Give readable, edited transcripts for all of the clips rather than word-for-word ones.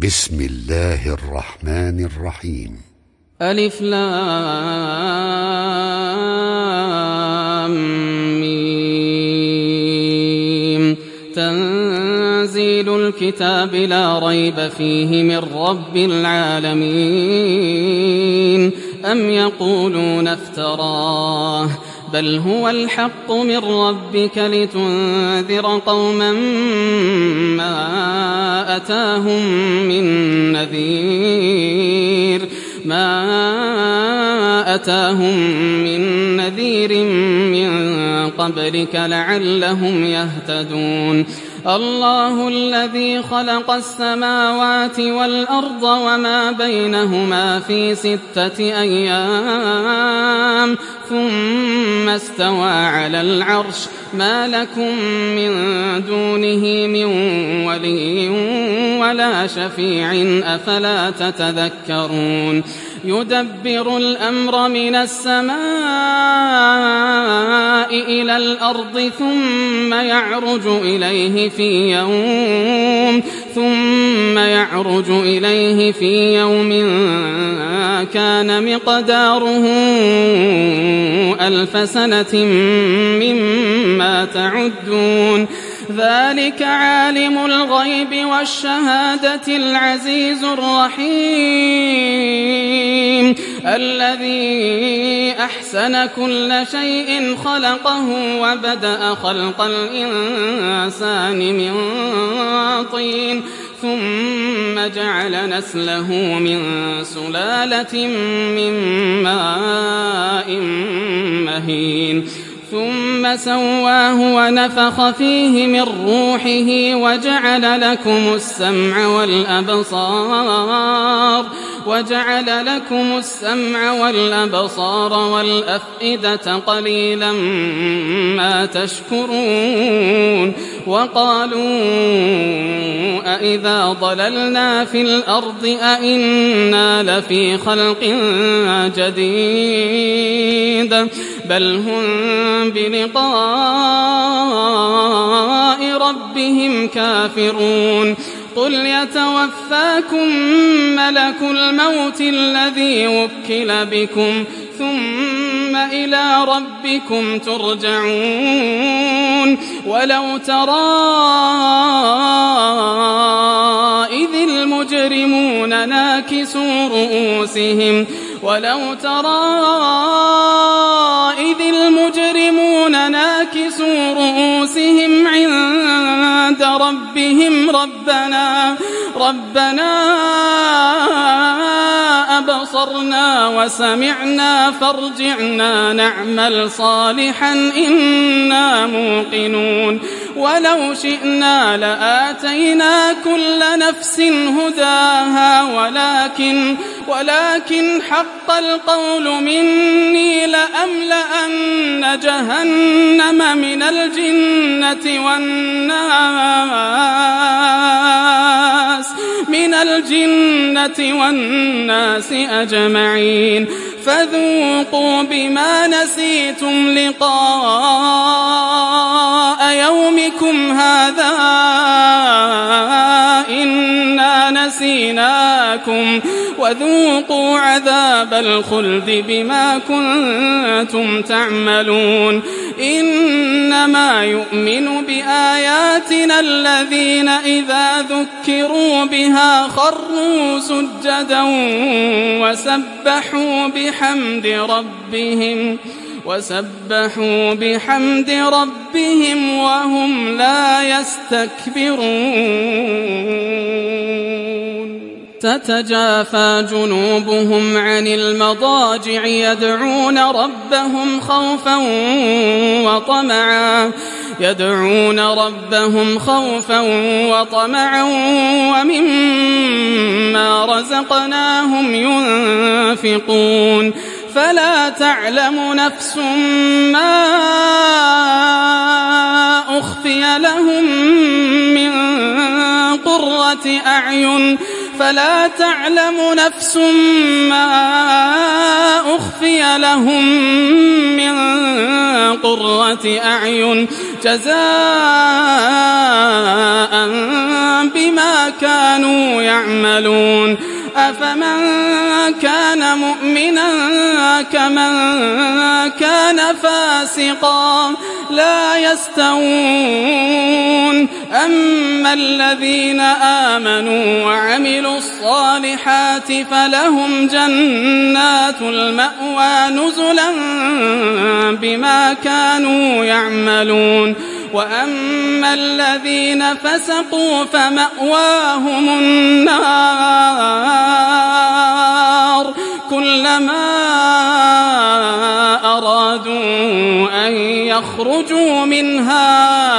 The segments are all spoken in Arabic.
بسم الله الرحمن الرحيم. ألف لام ميم. تنزيل الكتاب لا ريب فيه من رب العالمين. أم يقولون افتراه بل هو الحق من ربك لتنذر قوما ما أتاهم من نذير من قبلك لعلهم يهتدون. الله الذي خلق السماوات والأرض وما بينهما في 6 أيام ثم استوى على العرش. ما لكم من دونه من ولي ولا شفيع أفلا تتذكرون. يدبر الأمر من السماء إلى الأرض ثم يعرج إليه في يوم كان مقداره 1000 سنة مما تعدون. ذلك عالم الغيب والشهادة العزيز الرحيم الذي أحسن كل شيء خلقه وبدأ خلق الإنسان من طين ثم جعل نسله من سلالة من ماء مهين ثم سواه ونفخ فيه من روحه وجعل لكم السمع والأبصار والأفئدة قليلا ما تشكرون. وقالوا أإذا ضللنا في الأرض أإنا لفي خلق جديد بل هم بلقاء ربهم كافرون. قل يتوفاكم ملك الموت الذي وكل بكم ثم إلى ربكم ترجعون. ولو ترى إذ المجرمون ناكسوا رؤوسهم عند ربهم ربنا أبصرنا وسمعنا فارجعنا نعمل صالحا إنا موقنون. ولو شئنا لآتينا كل نفس هداها ولكن حق القول مني لأملأن جهنم من الجنة والناس أجمعين. فذوقوا بما نسيتم لقاء يومكم هذا إنا نسيناكم وذوقوا عذاب الخلد بما كنتم تعملون. إنما يؤمن بآياتنا الذين إذا ذكروا بها خروا سجدا وسبحوا بحمد ربهم وهم لا يستكبرون. تتجافى جنوبهم عن المضاجع يدعون ربهم خوفا وطمعا ومما رزقناهم ينفقون. فلا تعلم نفس ما أخفي لهم من قرة أعين جزاء بما كانوا يعملون أفمن كان مؤمنا كمن كان فاسقا لا يستوون أما الذين آمنوا وعملوا الصالحات فلهم جنات المأوى نزلا بما كانوا يعملون وأما الذين فسقوا فمأواهم النار كلما أرادوا أن يخرجوا منها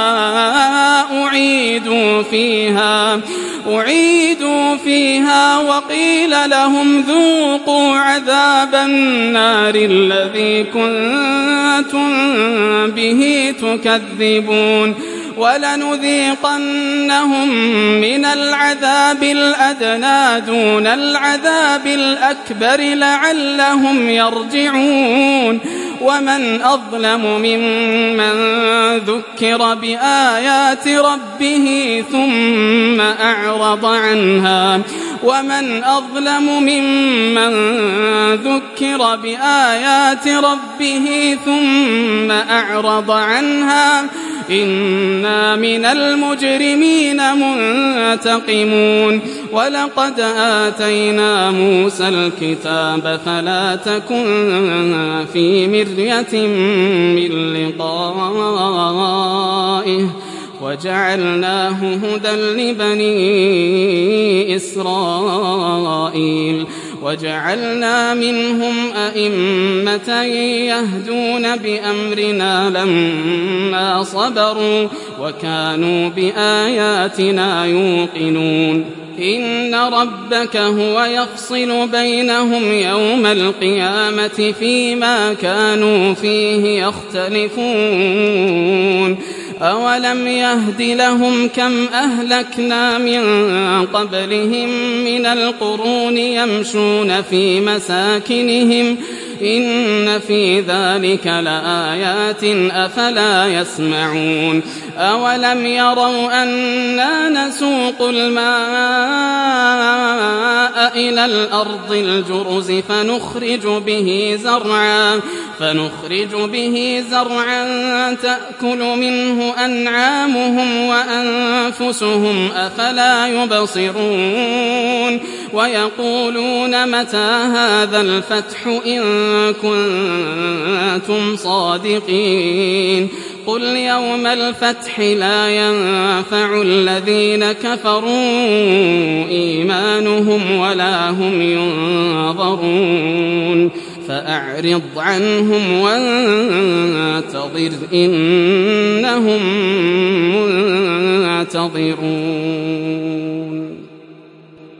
أعيدوا فيها وقيل لهم ذوقوا عذاب النار الذي كنتم به تكذبون ولنذيقنهم من العذاب الأدنى دون العذاب الأكبر لعلهم يرجعون ومن أظلم ممن ذكر بآيات ربه ثم أعرض عنها ومن أظلم ممن ذكر بآيات ربه ثم أعرض عنها إنا من المجرمين منتقمون ولقد آتينا موسى الكتاب فلا تكن في مرية من لقائه وجعلناه هدى لبني إسرائيل وجعلنا منهم أئمة يهدون بأمرنا لما صبروا وكانوا بآياتنا يوقنون إن ربك هو يفصل بينهم يوم القيامة فيما كانوا فيه يختلفون أولم يهد لهم كم أهلكنا من قبلهم من القرون يمشون في مساكنهم إن في ذلك لآيات أفلا يسمعون أولم يروا أنا نسوق الماء إلى الأرض الجرز فنخرج به زرعا تأكل منه أنعامهم وأنفسهم أفلا يبصرون ويقولون متى هذا الفتح إن كنتم صادقين قل يوم الفتح لا ينفع الذين كفروا إيمانهم ولا هم ينظرون فأعرض عنهم وانتظر إنهم منتظرون